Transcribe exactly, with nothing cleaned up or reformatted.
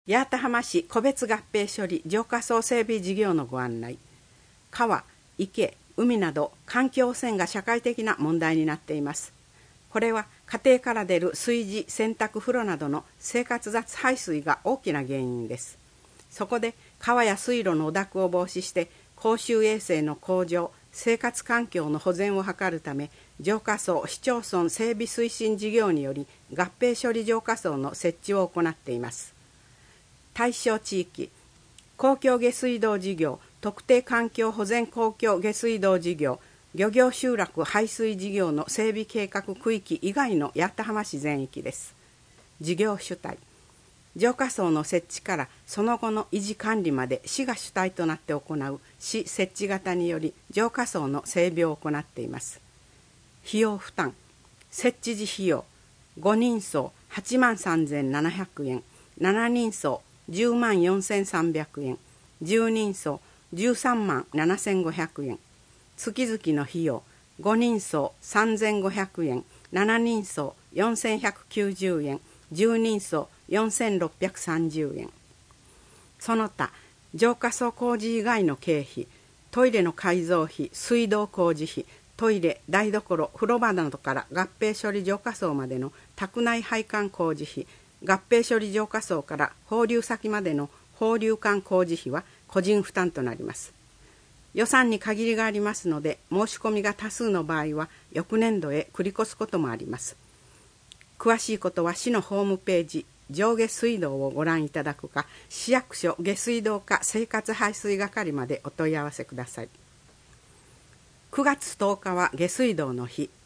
八幡浜市個別合併処理浄化槽整備事業のご案内。川、池、海など環境汚染が社会的な問題になっています。これは家庭から出る水事、洗濯、風呂などの生活雑排水が大きな原因です。そこで川や水路の汚濁を防止して公衆衛生の向上、生活環境の保全を図るため、浄化槽市町村整備推進事業により合併処理浄化槽の設置を行っています。対象地域、公共下水道事業、特定環境保全公共下水道事業、漁業集落排水事業の整備計画区域以外の八幡浜市全域です。事業主体、浄化槽の設置からその後の維持管理まで市が主体となって行う市設置型により浄化槽の整備を行っています。費用負担、設置時費用、ごにんそうはちまんさんぜんななひゃくえん、しちにんそうじゅうまんよんせんさんびゃくえん、じゅうにんそうじゅうさんまんななせんごひゃくえん、月々の費用、ごにんそうさんぜんごひゃくえん、しちにんそうよんせんひゃくきゅうじゅうえん、じゅうにんそうよんせんろっぴゃくさんじゅうえん。その他、浄化槽工事以外の経費、トイレの改造費、水道工事費、トイレ、台所、風呂場などから合併処理浄化槽までの宅内配管工事費、合併処理浄化槽から放流先までの放流管工事費は個人負担となります。予算に限りがありますので、申し込みが多数の場合は翌年度へ繰り越すこともあります。詳しいことは市のホームページ上下水道をご覧いただくか、市役所下水道課生活排水係までお問い合わせください。くがつとおかは下水道の日。